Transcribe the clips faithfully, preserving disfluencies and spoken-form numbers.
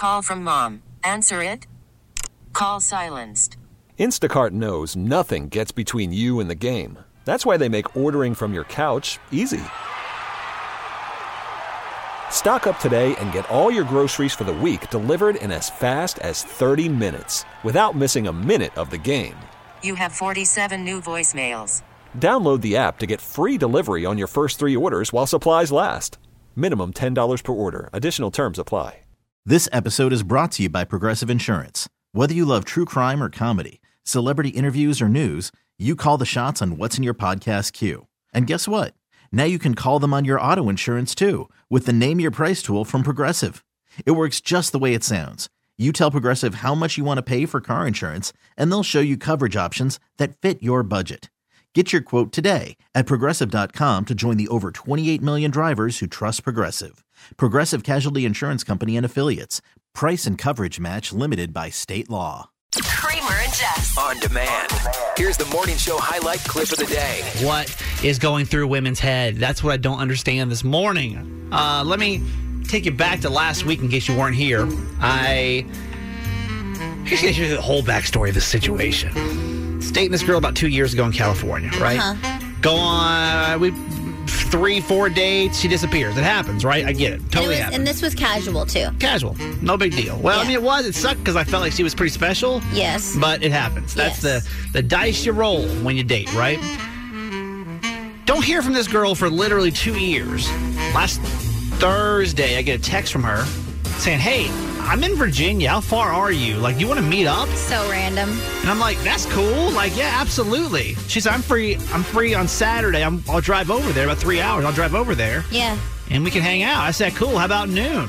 call from mom. Answer it. Call silenced. Instacart knows nothing gets between you and the game. That's why they make ordering from your couch easy. Stock up today and get all your groceries for the week delivered in as fast as thirty minutes without missing a minute of the game. You have forty-seven new voicemails. Download the app to get free delivery on your first three orders while supplies last. Minimum ten dollars per order. Additional terms apply. This episode is brought to you by Progressive Insurance. Whether you love true crime or comedy, celebrity interviews or news, you call the shots on what's in your podcast queue. And guess what? Now you can call them on your auto insurance too with the Name Your Price tool from Progressive. It works just the way it sounds. You tell Progressive how much you want to pay for car insurance, and they'll show you coverage options that fit your budget. Get your quote today at Progressive dot com to join the over twenty-eight million drivers who trust Progressive. Progressive Casualty Insurance Company and Affiliates. Price and coverage match limited by state law. Kramer and Jess. On demand. Here's the morning show highlight clip of the day. What is going through women's head? That's what I don't understand this morning. Uh, let me take you back to last week in case you weren't here. I... Here's here's the whole backstory of this situation. Was dating this girl about two years ago in California, right? Uh-huh. Go on, we three, four dates, she disappears. It happens, right? I get it. Totally and, it was, happens. and this was casual, too. Casual. No big deal. Well, Yeah. I mean, it was. It sucked because I felt like she was pretty special. Yes. But it happens. That's Yes. the, the dice you roll when you date, right? Don't hear from this girl for literally two years. Last Thursday, I get a text from her saying, hey, I'm in Virginia. How far are you? Like, do you want to meet up? So random. And I'm like, that's cool. Like, yeah, absolutely. She said, I'm free. I'm free on Saturday. I'm, I'll drive over there about three hours. I'll drive over there. Yeah. And we can hang out. I said, cool. How about noon?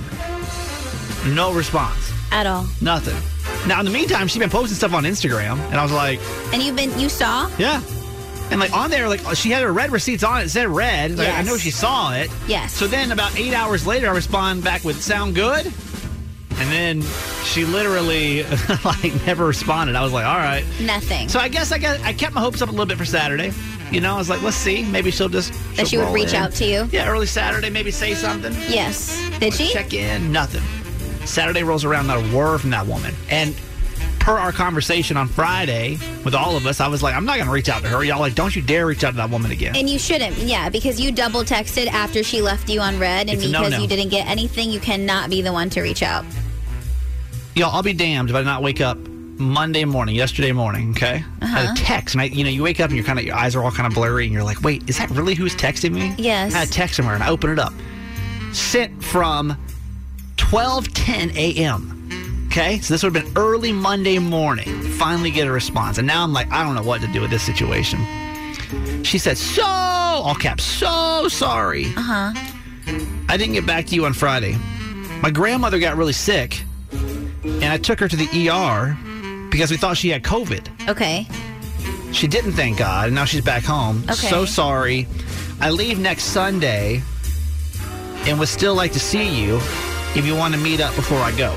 No response. At all. Nothing. Now, in the meantime, she's been posting stuff on Instagram. And I was like, And you've been, you saw? yeah. And like on there, like she had her red receipts on it. It said red. Like, I Yes. know she saw it. Yes. So then about eight hours later, I respond back with, sound good? And then she literally like never responded. I was like, all right. Nothing. So I guess I got I kept my hopes up a little bit for Saturday. You know, I was like, let's see. Maybe she'll just that she'll she would roll reach in. out to you? Yeah, early Saturday, maybe say something. Yes. Did she? Check in, nothing. Saturday rolls around, not a word from that woman. And per our conversation on Friday with all of us, I was like, I'm not going to reach out to her. Y'all like, don't you dare reach out to that woman again. And you shouldn't, yeah, because you double texted after she left you on red, and It's a because no-no. you didn't get anything, you cannot be the one to reach out. Y'all, I'll be damned if I did not wake up Monday morning, yesterday morning, okay? I had Uh-huh. a text, and I, you know, you wake up and you're kind of, your eyes are all kind of blurry, and you're like, wait, is that really who's texting me? Yes. I had a text from her, and I open it up. Sent from twelve ten a.m., okay? So this would have been early Monday morning. Finally get a response. And now I'm like, I don't know what to do with this situation. She said, so, all caps, so sorry. Uh-huh. I didn't get back to you on Friday. My grandmother got really sick, and I took her to the E R because we thought she had COVID. Okay. She didn't, thank God, and now she's back home. Okay. So sorry. I leave next Sunday and would still like to see you if you want to meet up before I go.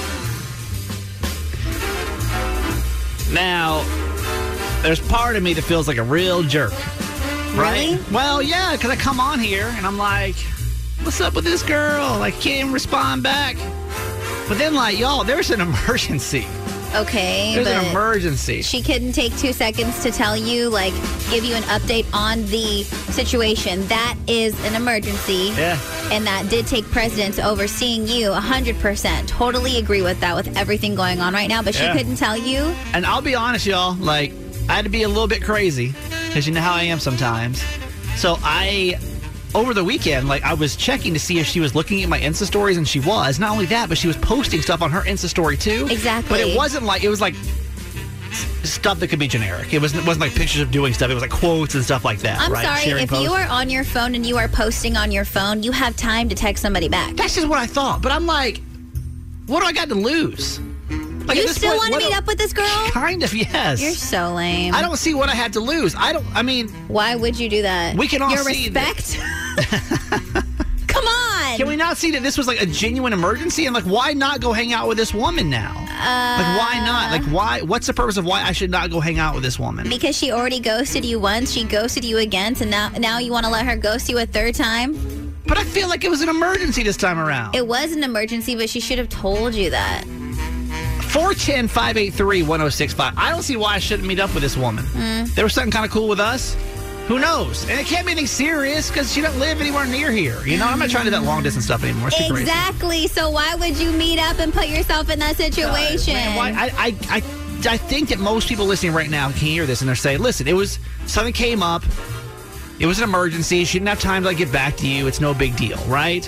Now, there's part of me that feels like a real jerk. Right? Really? Well, yeah, because I come on here and I'm like, what's up with this girl? Like, can't even respond back. But then, like, y'all, there's an emergency. Okay, There's but an emergency. she couldn't take two seconds to tell you, like, give you an update on the situation. That is an emergency. Yeah. And that did take precedence over seeing you one hundred percent. Totally agree with that, with everything going on right now. But she Yeah. couldn't tell you. And I'll be honest, y'all, like, I had to be a little bit crazy because you know how I am sometimes. So I, over the weekend, like, I was checking to see if she was looking at my Insta stories, and she was. Not only that, but she was posting stuff on her Insta story too. Exactly. But it wasn't like, it was like s- stuff that could be generic. It wasn't, it wasn't like pictures of doing stuff. It was like quotes and stuff like that. I'm right? sorry, Sharing if posts. you are on your phone and you are posting on your phone, you have time to text somebody back. That's just what I thought. But I'm like, what do I got to lose? Like, You at this still point, want to what meet do- up with this girl? Kind of, yes. You're so lame. I don't see what I had to lose. I don't, I mean, Why would you do that? We can all Your see respect? Come on. can we not see that this was like a genuine emergency? And like, why not go hang out with this woman now? Uh, like, why not? Like, why? What's the purpose of why I should not go hang out with this woman? Because she already ghosted you once, she ghosted you again, so now now you want to let her ghost you a third time? But I feel like it was an emergency this time around. It was an emergency, but she should have told you that. four one zero, five eight three, one zero six five. I don't see why I shouldn't meet up with this woman. Mm. There was something kind of cool with us. Who knows? And it can't be anything serious because she doesn't live anywhere near here. You know, I'm not trying to do that long distance stuff anymore. It's too crazy. Exactly. So why would you meet up and put yourself in that situation? Uh, man, why, I, I, I, I think that most people listening right now can hear this and they're saying, listen, it was something came up. It was an emergency. She didn't have time to like, get back to you. It's no big deal, right?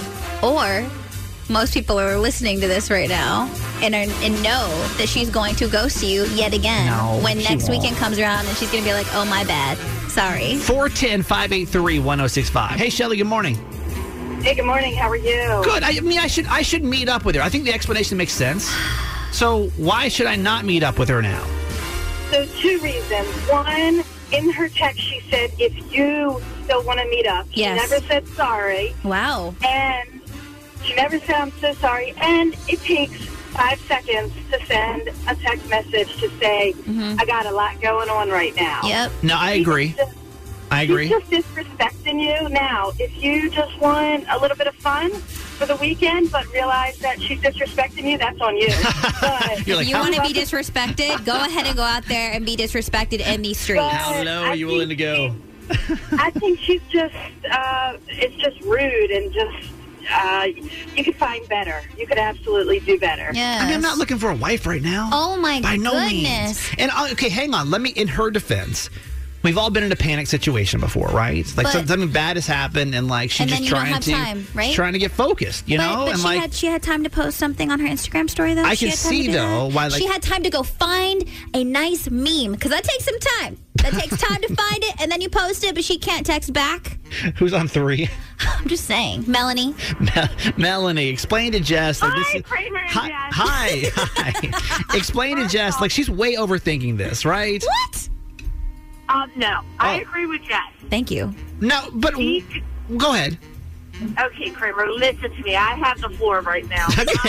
Or most people are listening to this right now and, are, and know that she's going to ghost you yet again no, when next won't. weekend comes around and she's going to be like, oh, my bad. Sorry. four one zero, five eight three, one zero six five. Hey, Shelly, good morning. Hey, good morning. How are you? Good. I mean, I should I should meet up with her. I think the explanation makes sense. So why should I not meet up with her now? So two reasons. One, in her text, she said, if you still want to meet up. She Yes. never said sorry. Wow. And she never said, I'm so sorry. And it takes five seconds to send a text message to say, mm-hmm. I got a lot going on right now. Yep. No, I agree. She's just, I agree. She's just disrespecting you. Now, if you just want a little bit of fun for the weekend, but realize that she's disrespecting you, that's on you. But You're like, if you how- want to be disrespected, go ahead and go out there and be disrespected in these streets. How low I are you think willing to go? I think she's just, uh, it's just rude and just, uh, you could find better. You could absolutely do better. Yes. I mean, I'm not looking for a wife right now. Oh, my By no goodness. means. And, uh, okay, hang on. Let me, in her defense, we've all been in a panic situation before, right? Like, But- something bad has happened, and, like, she's And then just you don't trying have to, time, right? she's trying to get focused, you But, know? but and, she, like, had, she had time to post something on her Instagram story, though. I She can had time see, to do though, that. why, like- she had time to go find a nice meme, because that takes some time. That takes time to find it, and then you post it, but she can't text back. who's on three? I'm just saying. Melanie. Mel- Melanie, explain to Jess. Like, Hi, this is, Kramer and hi, Jess. hi, hi. Explain to Jess, like, she's way overthinking this, right? What? Um, no, I Oh. agree with Jess. Thank you. No, but She, go ahead. okay, Kramer, listen to me. I have the floor right now.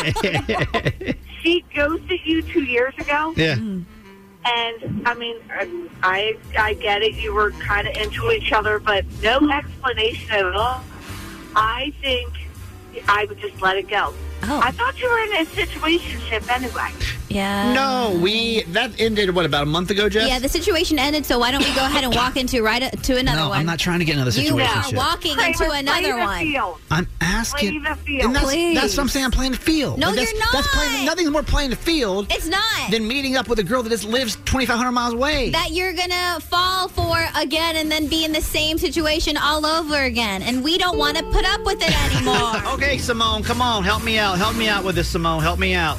Okay. She ghosted you two years ago. Yeah. And, I mean, I I get it. You were kind of into each other, but no explanation at all. I think I would just let it go. Oh. I thought you were in a situationship anyway. Yeah. No, we that ended what about a month ago, Jess? Yeah, the situation ended, so why don't we go ahead and walk into right uh, to another no, one? I'm not trying to get another You situation. are walking Kramer, into play another the one. field. I'm asking. Play the field. And that's, Please. that's what I'm saying. I'm playing the field. No, Like, that's, you're not. That's playing, nothing's more playing the field It's not. than meeting up with a girl that just lives twenty-five hundred miles away. That you're gonna fall for again and then be in the same situation all over again. And we don't want to put up with it anymore. Okay, Simone, come on, help me out. Help me out with this, Simone. Help me out.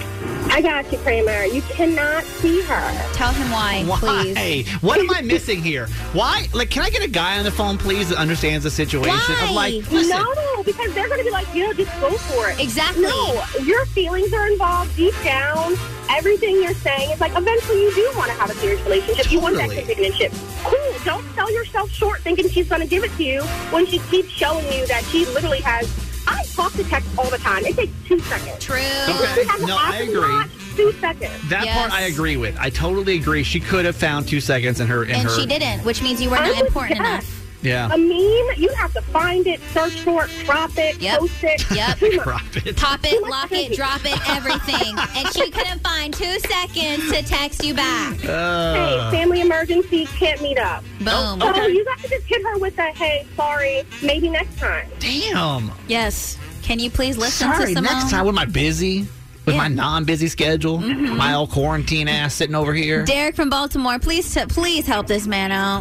I got you, Kramer. You cannot see her. Tell him why, Why? please. What am I missing here? Why? Like, can I get a guy on the phone, please, that understands the situation? Why? Of like, listen, No, because they're going to be like, you know, just go for it. Exactly. No, your feelings are involved deep down. Everything you're saying is like, eventually you do want to have a serious relationship. You want that Totally. companionship. Cool. Don't sell yourself short thinking she's going to give it to you when she keeps showing you that she literally has. I talk to text all the time. It takes two seconds. True. Okay. She has No, an I Apple agree. Watch, two seconds. that Yes. part I agree with. I totally agree. She could have found two seconds in her. In And her she didn't, which means you were I not would important guess. enough. Yeah. A meme, you have to find it, search for it, crop it, Yep. post it. Yep. Too much. Drop it. Pop it, lock it, drop it, everything. And she couldn't find two seconds to text you back. Uh, Hey, family emergency, can't meet up. Boom. So Okay. you got to just hit her with a, hey, sorry, maybe next time. damn. Yes. Can you please listen Sorry, to Simone? next time, when I'm busy, with Yeah. my non-busy schedule, my old quarantine ass sitting over here. Derek from Baltimore, please, t- please help this man out.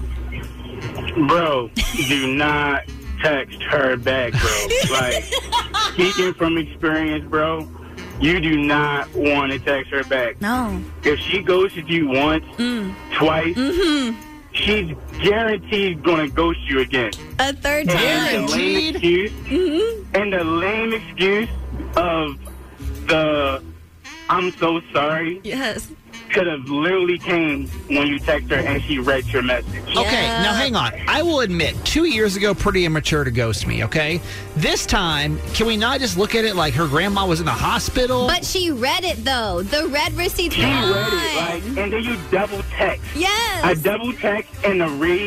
Bro, do not text her back, bro. Like, speaking from experience, bro, you do not want to text her back. No. If she ghosted you once, twice, Mm-hmm. she's guaranteed going to ghost you again. A third And time. the lame excuse, and the lame excuse of the I'm so sorry Yes. could have literally came when you text her and she read your message. Okay, Yeah. now hang on. I will admit, two years ago, pretty immature to ghost me, okay? This time, can we not just look at it like her grandma was in the hospital? But she read it, though. The red receipts She were read it, on. like, and then you double text. Yes. I double text and the read,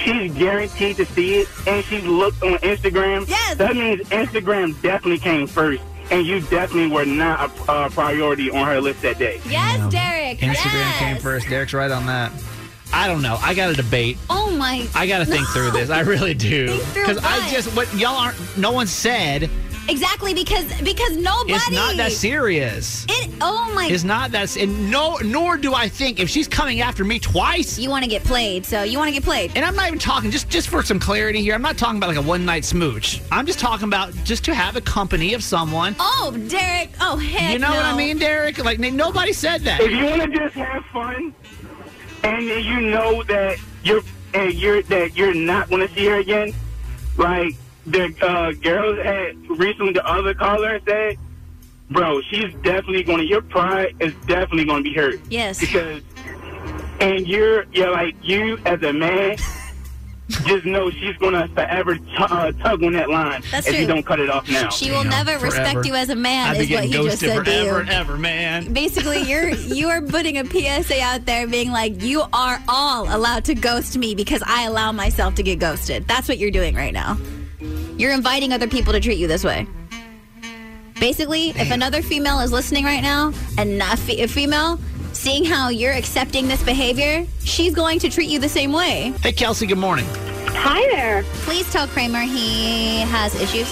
she's guaranteed to see it, and she looked on Instagram, yes. that means Instagram definitely came first, and you definitely were not a uh, priority on her list that day. Yes, No. Derek. Instagram yes. came first. Derek's right on that. I don't know. I got a debate. Oh my! I got to think no. through this. I really do. Think through Because I what? just what y'all aren't. No one said Exactly because because nobody. it's not that serious. It. Oh my! It's not that. And no, nor do I think if she's coming after me twice. You want to get played, so you want to get played. And I'm not even talking just just for some clarity here. I'm not talking about like a one night smooch. I'm just talking about just to have a company of someone. Oh, Derek. Oh, heck You know no. what I mean, Derek? Like n- nobody said that. If you want to just have fun, and you know that you're and you're that you're not going to see her again, like the uh, girls had recently, the other caller said, bro, she's definitely going to. Your pride is definitely going to be hurt. Yes. Because, and you're you're like you as a man. Just know she's going to forever t- uh, tug on that line That's if true. you don't cut it off now. She will Damn, never forever. respect you as a man, I'd be is what getting he just ghosted said to forever you. and ever, man. Basically, you're you are putting a P S A out there being like, you are all allowed to ghost me because I allow myself to get ghosted. That's what you're doing right now. You're inviting other people to treat you this way. Basically, if another female is listening right now, and not fe- a female, seeing how you're accepting this behavior, she's going to treat you the same way. Hey, Kelsey, good morning. Hi there. Please tell Kramer he has issues.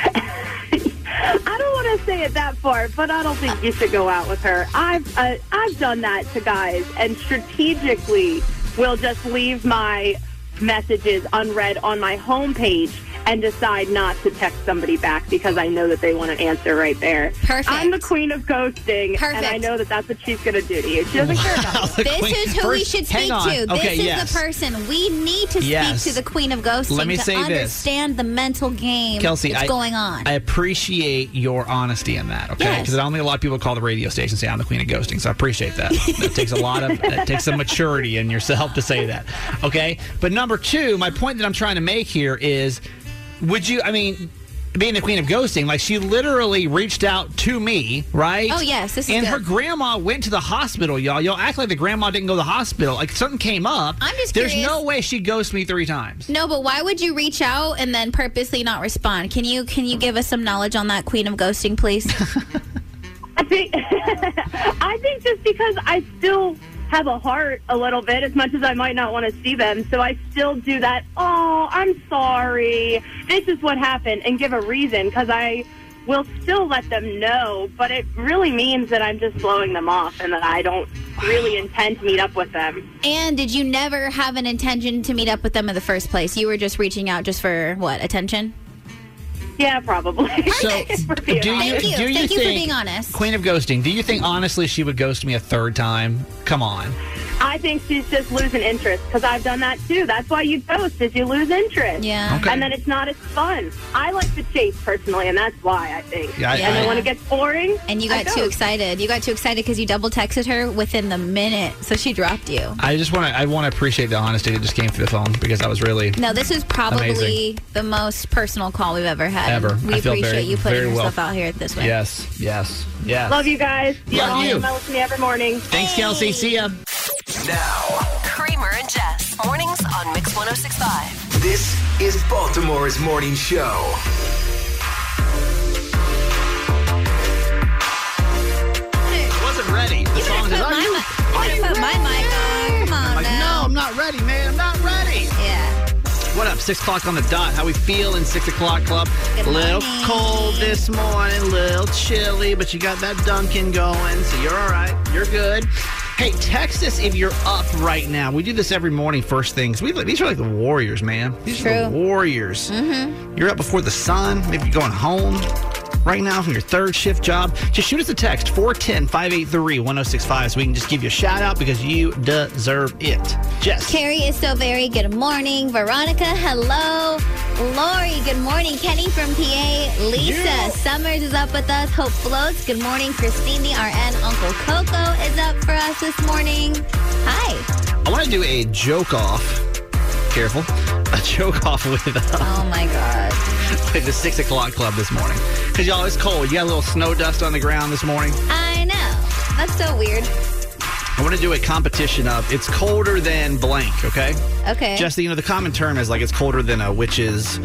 I don't want to say it that far, but I don't think you should go out with her. I've uh, I've done that to guys, and strategically will just leave my messages unread on my homepage and decide not to text somebody back because I know that they want an answer right there. Perfect. I'm the queen of ghosting, Perfect. and I know that that's what she's going to do to you. She doesn't care about you. This Queen- is who we First- should hang speak on. to. This Okay, is yes. the person. We need to Yes. speak to the queen of ghosting Let me to say this. understand the mental game Kelsey, that's I, going on. I appreciate your honesty in that, okay? Yes. Because I don't think a lot of people call the radio station and say I'm the queen of ghosting, so I appreciate that. That takes a lot of, it takes some maturity in yourself to say that, okay? But number two, my point that I'm trying to make here is, would you, I mean, being the queen of ghosting, like she literally reached out to me, right? Oh, yes, this is And good. her grandma went to the hospital, y'all. Y'all act like the grandma didn't go to the hospital. Like something came up. I'm just There's curious. no way she ghosted me three times. No, but why would you reach out and then purposely not respond? Can you can you give us some knowledge on that queen of ghosting, please? I think I think just because I still have a heart a little bit, as much as I might not want to see them, so I still do that, oh, I'm sorry, this is what happened, and give a reason, because I will still let them know, but it really means that I'm just blowing them off and that I don't really intend to meet up with them. And did you never have an intention to meet up with them in the first place? You were just reaching out just for, what, attention? Yeah, probably. So, For being do you, Thank you. do you Thank you for think, being honest. Queen of ghosting, do you think honestly she would ghost me a third time? Come on. I think she's just losing interest, because I've done that too. That's why you ghost, is you lose interest. Yeah. Okay. And then it's not as fun. I like to chase personally, and that's why, I think. Yeah, I- and then I- when it gets boring, And you I got too ghost. excited. You got too excited because you double texted her within the minute, so she dropped you. I just want to I want to appreciate the honesty that just came through the phone because I was really No, this is probably Amazing. the most personal call we've ever had. Ever. We I feel appreciate very- you putting very well. yourself out here this way. yes, yes, yes. Love you guys. You're Love awesome. you. I listen to you every morning. Thanks, Kelsey. See ya. Now, Kramer and Jess. Mornings on Mix one oh six point five. this is Baltimore's morning show. I wasn't ready. The song Put is, my, are you? mic- you better put my mic on. Come on Like, now. no, I'm not ready, man. I'm not ready. Yeah. What up? Six o'clock on the dot. How we feel in six o'clock club? Good A little morning. cold this morning, a little chilly, but you got that Dunkin' going, so you're all right. You're good. Hey, text us if you're up right now. We do this every morning, first things. We these are like the Warriors, man. These are the True. Warriors. Mm-hmm. You're up before the sun. Maybe you're going home right now from your third shift job. Just shoot us a text, four one zero, five eight three, one oh six five, so we can just give you a shout out because you deserve it. Jess. Carrie is so very good morning. Veronica, hello. Lori, good morning. Kenny from P A. Lisa, Yeah. Summers is up with us. Hope floats. Good morning. Christine, the R N. Uncle Coco is up for us this morning. Hi. I want to do a joke off. Careful. A joke off with, uh, Oh my God. with the six o'clock club this morning. Because, y'all, it's cold. You got a little snow dust on the ground this morning. I know. That's so weird. I want to do a competition of it's colder than blank, okay? Okay. Just, you know, the common term is like it's colder than a witch's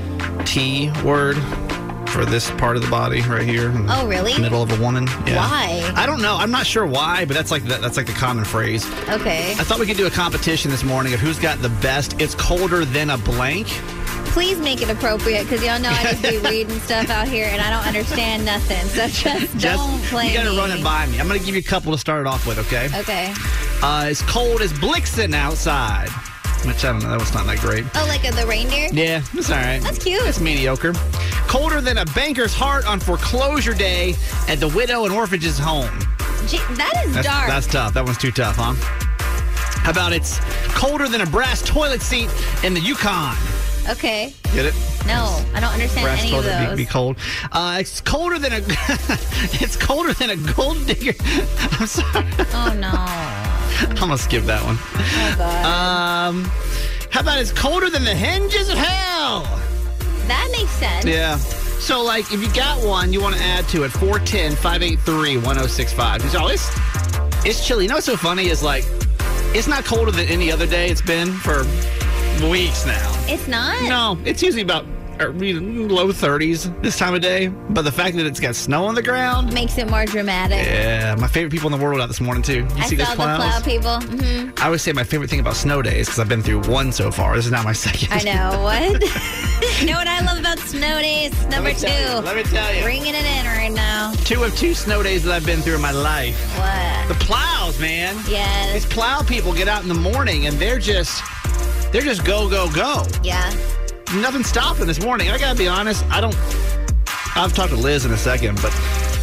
T word for this part of the body right here. In Oh, really? the middle of a woman. Yeah. Why? I don't know. I'm not sure why, but that's like the, that's like the common phrase. Okay. I thought we could do a competition this morning of who's got the best it's colder than a blank. Please make it appropriate, because y'all know I just be reading stuff out here and I don't understand nothing. So just, Just don't play you got to me. run it by me. I'm going to give you a couple to start it off with, okay? Okay. Uh, it's cold as Blixen outside. Which, I don't know, that was not that great. Oh, like a, the reindeer? Yeah, it's all right. That's cute. It's mediocre. Colder than a banker's heart on foreclosure day at the widow and orphanage's home. Gee, that is That's, dark. that's tough. That one's too tough, huh? How about it's colder than a brass toilet seat in the Yukon? Okay. Get it? No, I don't understand Brass any of toilet those. be, be cold. Uh, it's colder than a. It's colder than a gold digger. I'm sorry. Oh no. I'm gonna skip that one. Oh god. Um, how about it's colder than the hinges of hell? That makes sense. Yeah. So, like, if you got one, you want to add to it four one zero, five eight three, one zero six five. It's always it's chilly. You know what's so funny is like it's not colder than any other day it's been for weeks now. It's not? No, it's usually about uh, low thirties this time of day. But the fact that it's got snow on the ground makes it more dramatic. Yeah, my favorite people in the world out this morning too. You I see saw those the clouds? cloud people. hmm I always say my favorite thing about snow days because I've been through one so far. This is not my second. I know. What? You know what I love about snow days? Number Let me two. tell you, let me tell you. Bringing it in right now. Two of two snow days that I've been through in my life. What? The plows, man. Yes. These plow people get out in the morning and they're just, they're just go, go, go. Yeah. Nothing stopping this morning. I gotta be honest, I don't, I've talked to Liz in a second, but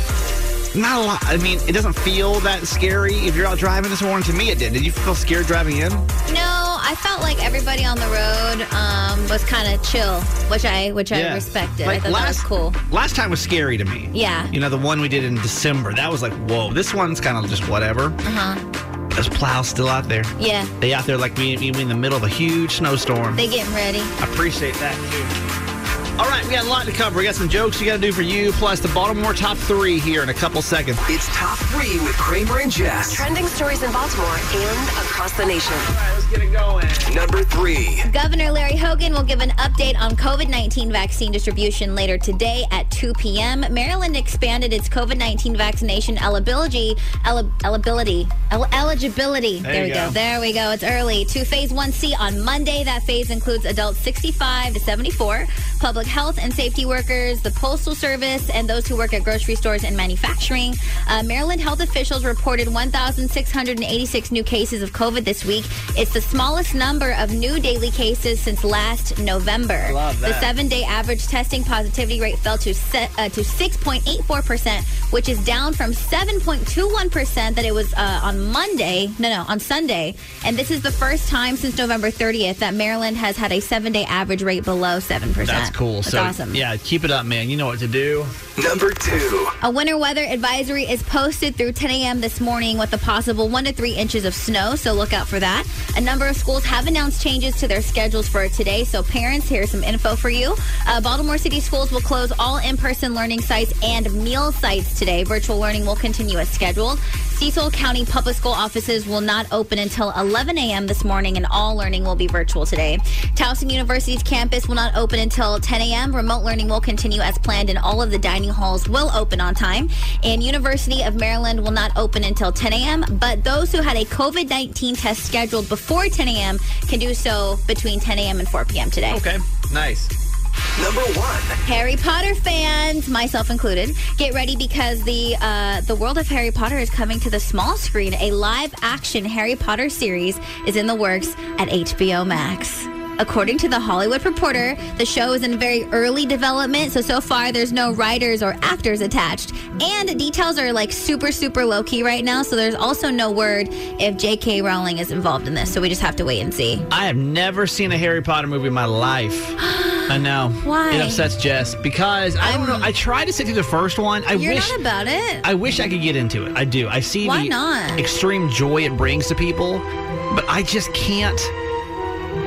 not a lot. I mean, it doesn't feel that scary if you're out driving this morning. To me, it did. Did you feel scared driving in? No, I felt like everybody on the road um, was kind of chill, which I which I respected. Like I thought last, that was cool. Last time was scary to me. Yeah. You know, the one we did in December, that was like, whoa. This one's kind of just whatever. Uh-huh. Those plows still out there. Yeah. They out there like we, we in the middle of a huge snowstorm. They getting ready. I appreciate that, too. All right, we got a lot to cover. We got some jokes we got to do for you, plus the Baltimore top three here in a couple seconds. It's Top three with Kramer and Jess. Trending stories in Baltimore and across the nation. All right, let's get it going. Number three. Governor Larry Hogan will give an update on COVID nineteen vaccine distribution later today at two p.m. Maryland expanded its COVID nineteen vaccination eligibility, eli- eligibility, el- eligibility. There There, you we go. go. There we go. It's early. To Phase one C on Monday. That phase includes adults sixty-five to seventy-four, public health and safety workers, the Postal Service, and those who work at grocery stores and manufacturing. Uh, Maryland health officials reported one thousand six hundred eighty-six new cases of COVID this week. It's the smallest number of new daily cases since last November. Love that. The seven-day average testing positivity rate fell to se- uh, to six point eight four percent, which is down from seven point two one percent that it was uh, on Monday. No, no, on Sunday. And this is the first time since November thirtieth that Maryland has had a seven-day average rate below seven percent. That's cool. That's so, awesome. Yeah, keep it up, man. You know what to do. Number two. A winter weather advisory is posted through ten a.m. this morning with a possible one to three inches of snow, so look out for that. A number of schools have announced changes to their schedules for today, so parents, here's some info for you. Uh, Baltimore City Schools will close all in-person learning sites and meal sites today. Virtual learning will continue as scheduled. Cecil County Public School offices will not open until eleven a.m. this morning, and all learning will be virtual today. Towson University's campus will not open until ten a.m. Remote learning will continue as planned, and all of the dining halls will open on time. And University of Maryland will not open until ten a.m., but those who had a COVID nineteen test scheduled before ten a.m. can do so between ten a.m. and four p.m. today. Okay, nice. Number one. Harry Potter fans, myself included, get ready because the uh, the world of Harry Potter is coming to the small screen. A live-action Harry Potter series is in the works at H B O Max. According to The Hollywood Reporter, the show is in very early development, so so far there's no writers or actors attached. And details are like super, super low-key right now, so there's also no word if J K Rowling is involved in this, so we just have to wait and see. I have never seen a Harry Potter movie in my life. I know. Why? It upsets Jess because I don't know. I tried to sit through the first one. I You're wish not about it. I wish I could get into it. I do. I see Why the not? extreme joy it brings to people, but I just can't.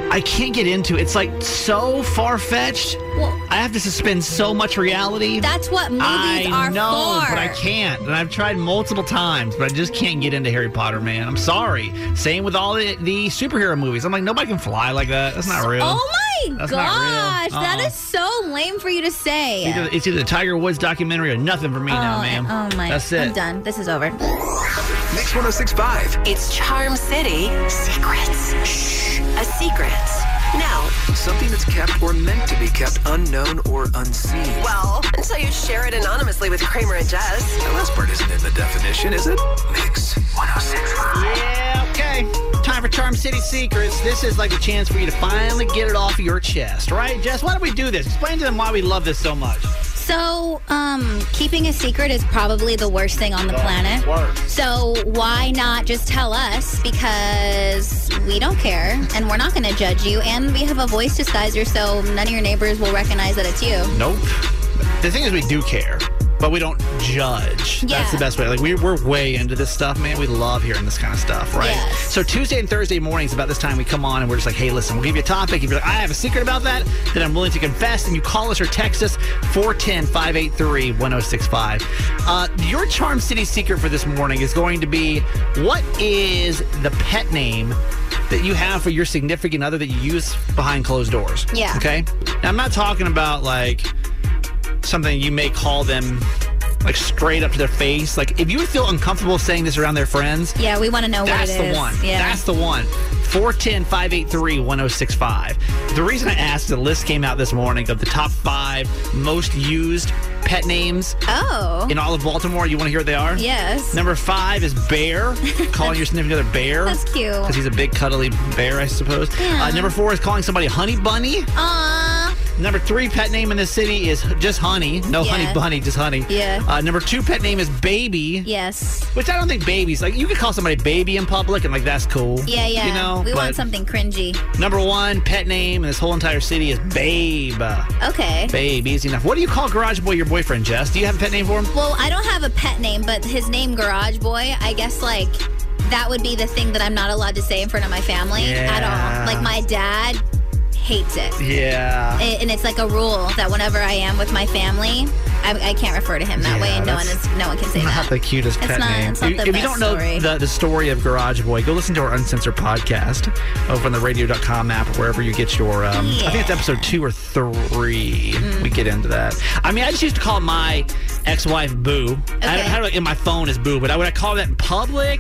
I can't get into. It's like so far-fetched. Well, I have to suspend so much reality. That's what movies I are know, for. but I can't. And I've tried multiple times, but I just can't get into Harry Potter, man. I'm sorry. Same with all the, the superhero movies. I'm like, nobody can fly like that. That's not real. Oh my That's gosh, not real. that Uh-uh. is so lame for you to say. Either, it's either the Tiger Woods documentary or nothing for me now, oh, ma'am. Oh my, That's it. I'm done. This is over. Mix one oh six point five. It's Charm City Secrets. Shh, a secret. Now, Something that's kept or meant to be kept unknown or unseen. well, until you share it anonymously with Kramer and Jess. The last part isn't in the definition, is it? Mix one oh six point five. Yeah, okay. Time for Charm City Secrets. This is like a chance for you to finally get it off your chest, right, Jess? Why do we do this? Explain to them why we love this so much. So, um, keeping a secret is probably the worst thing on the planet. Worst. So why not just tell us? Because we don't care, and we're not going to judge you, and we have a voice disguiser, so none of your neighbors will recognize that it's you. Nope. The thing is, we do care, but we don't judge. Yeah. That's the best way. Like we, we're way into this stuff, man. We love hearing this kind of stuff, right? Yes. So Tuesday and Thursday mornings, about this time, we come on and we're just like, hey, listen, we'll give you a topic. If you're like, I have a secret about that, then I'm willing to confess. And you call us or text us four one zero, five eight three, one oh six five. Uh, your Charm City secret for this morning is going to be, what is the pet name that you have for your significant other that you use behind closed doors? Yeah. Okay? Now, I'm not talking about like something you may call them like straight up to their face. Like if you would feel uncomfortable saying this around their friends, Yeah, we want to know what that's it the is. one. Yeah. That's the one. four one zero, five eight three, one oh six five. The reason I asked, the list came out this morning of the top five most used pet names Oh. in all of Baltimore. You want to hear what they are? Yes. Number five is Bear. Calling your significant other Bear. That's cute. Because he's a big cuddly bear, I suppose. Yeah. Uh, number four is calling somebody Honey Bunny. Aww. Number three pet name in the city is just Honey. No Yeah. Honey Bunny, just Honey. Yeah. Uh, number two pet name is Baby. Yes. Which I don't think babies, like you could call somebody Baby in public and like that's cool. Yeah, yeah. You know? we but want something cringy. number one pet name in this whole entire city is Babe. Okay. Babe, easy enough. What do you call Garage Boy your boyfriend, Jess? Do you have a pet name for him? Well, I don't have a pet name, but his name Garage Boy, I guess like that would be the thing that I'm not allowed to say in front of my family at Yeah. all. Like my dad hates it. Yeah. It- and it's like a rule that whenever I am with my family, I, I can't refer to him that Yeah, way, and no one that's is no one can say Not that. the cutest It's pet not- name. it's not if the if you best don't know story. the, the story of Garage Boy, go listen to our Uncensored podcast over on the radio dot com app, or wherever you get your, um, I think it's episode two or three. Mm. We get into that. I mean, I just used to call my ex-wife Boo. I, I had like in my phone is Boo, but I would I call that in public?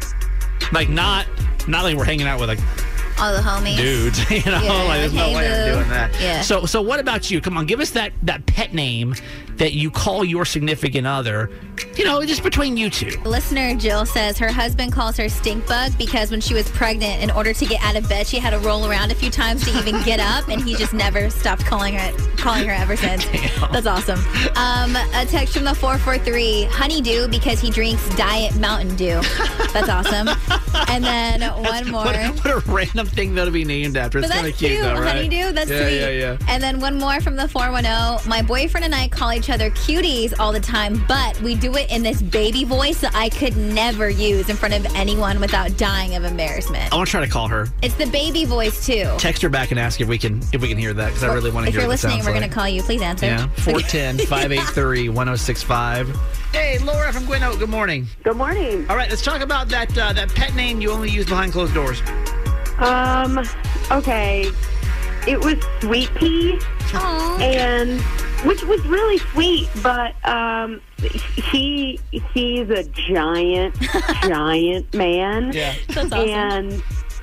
Like not, not like we're hanging out with like All the homies. dudes, you know, Yeah, like there's no hey, way I'm boo. doing that. Yeah. So, so what about you? Come on, give us that that pet name that you call your significant other. You know, just between you two. Listener Jill says her husband calls her stink bug because when she was pregnant, in order to get out of bed, she had to roll around a few times to even get up, and he just never stopped calling her calling her ever since. Damn. That's awesome. Um, a text from the four four three, Honeydew, because he drinks Diet Mountain Dew. That's awesome. And then one more. What, what a random thing though to be named after. It's But kind that's of cute, cute, though, right? Honeydew. That's yeah, sweet. Yeah, yeah, And then one more from the four one zero. My boyfriend and I call each other cuties all the time, but we do it in this baby voice that I could never use in front of anyone without dying of embarrassment. I want to try to call her. It's the baby voice too. Text her back and ask if we can if we can hear that because I really want to If hear you're what it listening, sounds we're like. going to call you. Please answer. Yeah, four one zero, five eight three, one oh six five. Hey, Laura from Gwen Oak, good morning. Good morning. All right, let's talk about that uh, that pet name you only use behind closed doors. Um, okay. It was Sweet Pea, Aw. and which was really sweet, but um, he he's a giant, giant man. Yeah. That's awesome. And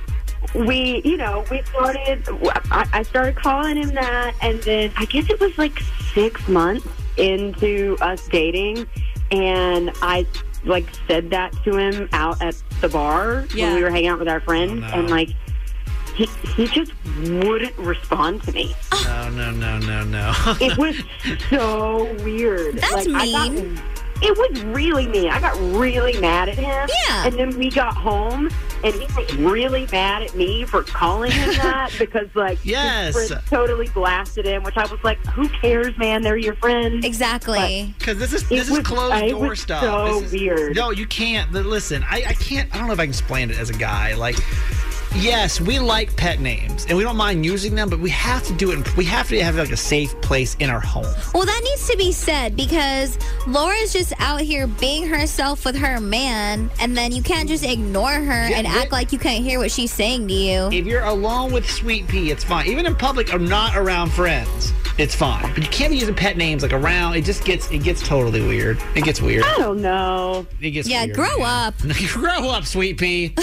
we, you know, we started, I, I started calling him that, and then I guess it was like six months into us dating, and I, like, said that to him out at the bar Yeah. when we were hanging out with our friends, Oh, no. and, like, he, he just wouldn't respond to me. No, no, no, no, no. It was so weird. That's like, I got, mean. it was really mean. I got really mad at him. Yeah. And then we got home, and he was really mad at me for calling him that because, like, Yes. his friends totally blasted him, which I was like, who cares, man? They're your friends. Exactly. Because this is It this is was- closed it door was stuff. so This is- weird. No, you can't. Li- Listen, I, I can't. I don't know if I can explain it as a guy. Like, Yes, we like pet names, and we don't mind using them, but we have to do it. In, we have to have like a safe place in our home. Well, that needs to be said because Laura's just out here being herself with her man, and then you can't just ignore her Yeah, and yeah. act like you can't hear what she's saying to you. If you're alone with Sweet Pea, it's fine. Even in public or not around friends, it's fine. But you can't be using pet names like around. It just gets it gets totally weird. It gets weird. I don't know. It gets Yeah, weird. grow up. Grow up, Sweet Pea.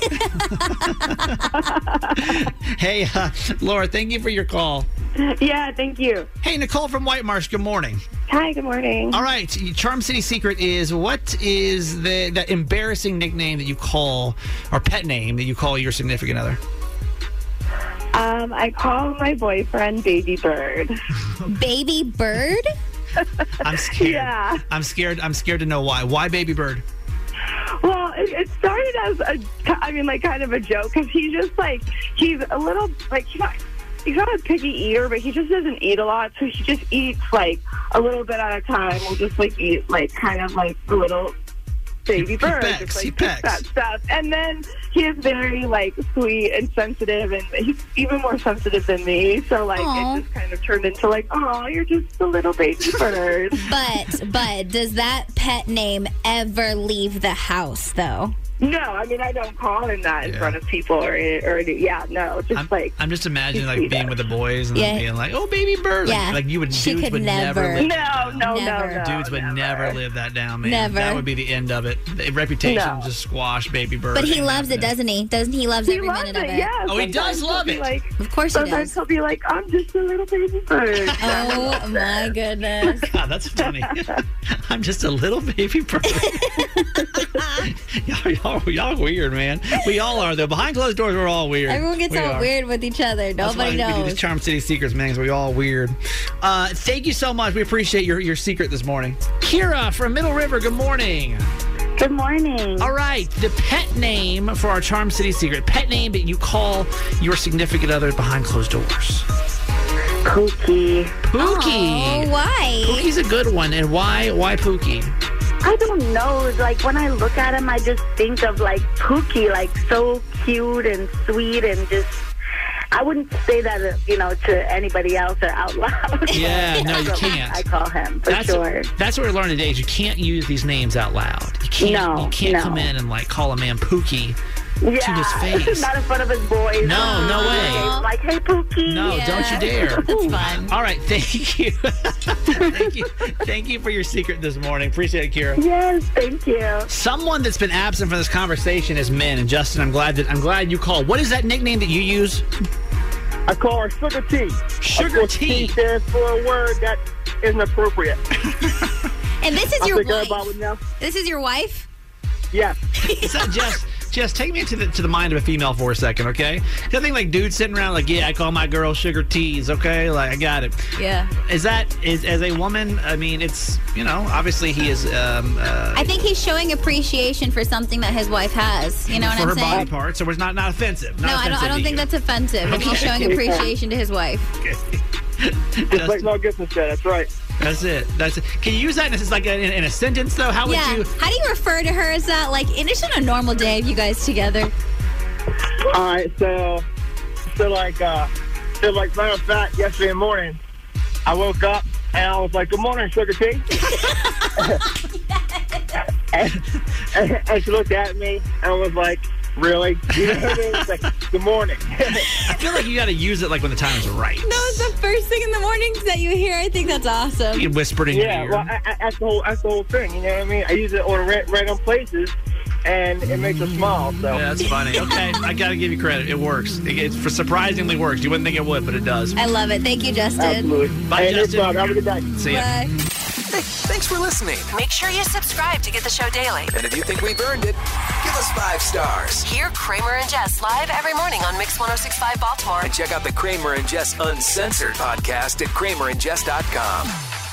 Hey, uh, Laura, thank you for your call. Yeah, thank you. Hey, Nicole from White Marsh, good morning. Hi, good morning. All right, Charm City Secret is what is the, the embarrassing nickname that you call, or pet name that you call your significant other? Um, I call my boyfriend Baby Bird. Baby Bird? I'm scared. Yeah. I'm scared. I'm scared to know why. Why Baby Bird? Well, it, it started as a, I mean, like kind of a joke because he's just like, he's a little, like, he's not, he's not a picky eater, but he just doesn't eat a lot. So he just eats like a little bit at a time. We'll just like eat like kind of like a little baby He bird. pecks, just, like, he picks pecks. that stuff. And then he is very like sweet and sensitive, and he's even more sensitive than me. So like Aw. it just kind of turned into like, oh, you're just a little baby bird. But, but does that pet name ever leave the house, though? No, I mean, I don't call him that in Yeah. front of people or, or yeah, no, just I'm, like. I'm just imagining like he's being sweet. with the boys and Yeah. then being like, "Oh, Baby Bird!" Like, Yeah. like you would, She dudes could would never. never. live No, that down. no, Never. no, no. Dudes would never live that down, man. Never. That would be the end of it. The reputation No. just squash Baby Bird. But he Ain't loves it, happening. doesn't he? Doesn't he? Loves He every loves minute of it, it. yeah. Oh, he does Sometimes love he'll be it. Like, Of course he sometimes does. he'll be like, I'm just a little baby bird. Oh my goodness. God, that's funny. I'm just a little baby bird. y'all, y'all, y'all weird, man. We all are, though. Behind closed doors, we're all weird. Everyone gets We all are. weird with each other. That's Nobody why we do knows. these Charm City Secrets, man, 'cause we all weird. Uh, thank you so much. We appreciate your, your secret this morning. Kira from Middle River, good morning. Good morning. All right, the pet name for our Charm City Secret. Pet name that you call your significant other behind closed doors. Pookie. Pookie. Oh, why? Pookie's a good one. And why why Pookie? I don't know. Like, when I look at him, I just think of, like, Pookie, like, so cute and sweet and just... I wouldn't say that, uh, you know, to anybody else or out loud. Yeah, no, you So can't. I call him, for That's sure. that's what we learned today is you can't use these names out loud. You can't No, you can't no. come in and like call a man Pookie Yeah. to his face. Not in front of his boys. No, no way. Like, hey, Pookie. No, Yeah. don't you dare. That's fun. All right, thank you. thank you. Thank you for your secret this morning. Appreciate it, Kira. Yes, thank you. Someone that's been absent from this conversation is men, and Justin, I'm glad that I'm glad you called. What is that nickname that you use? I call her Sugar T. Sugar Of course, T. T stands for a word that isn't appropriate. And this is I your think wife. everybody would know. This is your wife? Yes. Is that Jess? Jess, take me into the to the mind of a female for a second, okay? 'Cause I think like dudes sitting around like, yeah, I call my girl Sugar T's, okay? Like I got it. Yeah. Is that is as a woman? I mean, it's you know, obviously he is. Um, uh, I think he's showing appreciation for something that his wife has. You know what for I'm her saying? body parts, so it's not not offensive. Not No, I don't. I offensive don't to think you. that's offensive. And he's showing appreciation to his wife. Just like Mel Gibson said, that's right. That's it. That's it. Can you use that in, a- like in, in a sentence though? How would Yeah. you? How do you refer to her as that? Like, and it's just a normal day of you guys together. All right, so, so like, uh, so like, matter of fact, yesterday morning, I woke up and I was like, "Good morning, Sugar T." and, and, and she looked at me and was like, "Really?" You know what I mean? It's like, "Good morning." I feel like you got to use it like when the time is right. No, it's the first thing in the mornings that you hear. I think that's awesome. You whispered in Yeah, your ear. well, I, I, that's the whole that's the whole thing. You know what I mean? I use it on ra- random places, and it makes her smile. So Yeah, that's funny. Okay, I gotta give you credit. It works. It, it for surprisingly works. You wouldn't think it would, but it does. I love it. Thank you, Justin. absolutely. Bye, Hey, no Justin. problem. Have a good day. See ya. Bye. Hey, thanks for listening. Make sure you subscribe to get the show daily. And if you think we've earned it, give us five stars. Hear Kramer and Jess live every morning on Mix one oh six point five Baltimore. And check out the Kramer and Jess Uncensored podcast at kramer and jess dot com.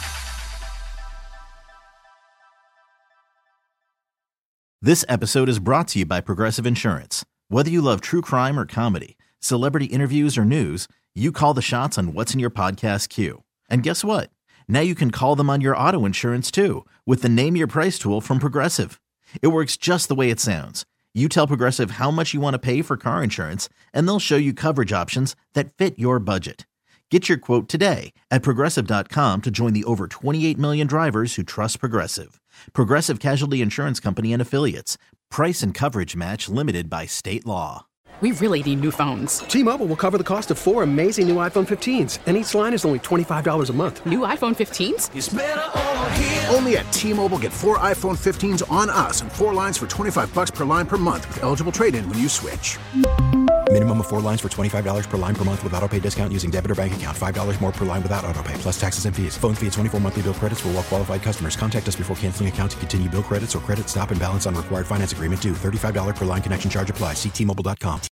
This episode is brought to you by Progressive Insurance. Whether you love true crime or comedy, celebrity interviews or news, you call the shots on what's in your podcast queue. And guess what? Now you can call them on your auto insurance too with the Name Your Price tool from Progressive. It works just the way it sounds. You tell Progressive how much you want to pay for car insurance, and they'll show you coverage options that fit your budget. Get your quote today at Progressive dot com to join the over twenty-eight million drivers who trust Progressive. Progressive Casualty Insurance Company and Affiliates. Price and coverage match limited by state law. We really need new phones. T-Mobile will cover the cost of four amazing new iPhone fifteens, and each line is only twenty-five dollars a month. New iPhone fifteens? It's better over here. Only at T-Mobile, get four iPhone fifteens on us and four lines for twenty-five dollars per line per month with eligible trade-in when you switch. Minimum of four lines for twenty-five dollars per line per month with autopay discount using debit or bank account. five dollars more per line without autopay, plus taxes and fees. Phone fee at twenty-four monthly bill credits for well-qualified customers. Contact us before canceling account to continue bill credits or credit stop and balance on required finance agreement due. thirty-five dollars per line connection charge applies. See T Mobile dot com.